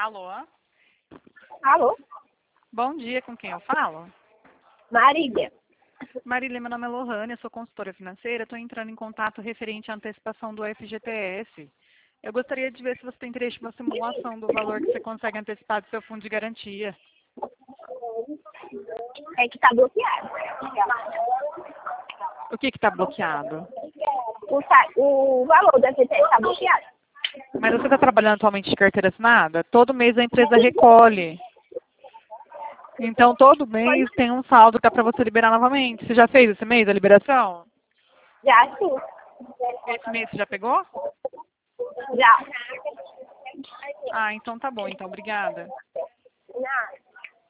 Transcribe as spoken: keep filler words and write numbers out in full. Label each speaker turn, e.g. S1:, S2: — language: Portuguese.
S1: Alô?
S2: Alô?
S1: Bom dia, com quem eu falo?
S2: Marília.
S1: Marília, meu nome é Lohane, eu sou consultora financeira, estou entrando em contato referente à antecipação do F G T S. Eu gostaria de ver se você tem interesse em uma simulação do valor que você consegue antecipar do seu fundo de garantia.
S2: É que tá bloqueado.
S1: O que está bloqueado?
S2: O, sa- o valor do F G T S tá bloqueado.
S1: Mas você está trabalhando atualmente de carteira assinada? Todo mês a empresa recolhe. Então, todo mês tem um saldo que dá para você liberar novamente. Você já fez esse mês a liberação?
S2: Já sim.
S1: Esse mês você já pegou?
S2: Já.
S1: Ah, então tá bom. Então, obrigada.
S2: Não.